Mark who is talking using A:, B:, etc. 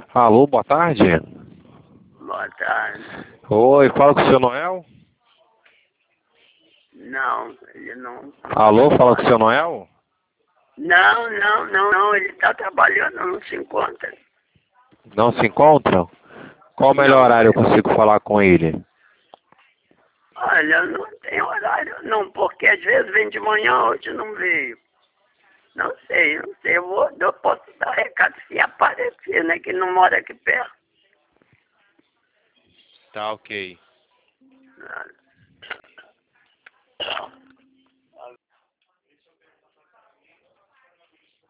A: Alô, boa tarde.
B: Boa tarde.
A: Oi, fala com o seu Noel?
B: Não, ele não.
A: Alô, fala com o seu Noel?
B: Não, ele está trabalhando, não se encontra.
A: Não se encontram? Qual o melhor
B: Não.
A: horário eu consigo falar com ele?
B: Olha, não tem horário não, porque às vezes vem de manhã, hoje não veio. Não sei. Eu posso dar recado se aparecer, né? Que não mora aqui perto.
A: Tá, ok.
B: Ah.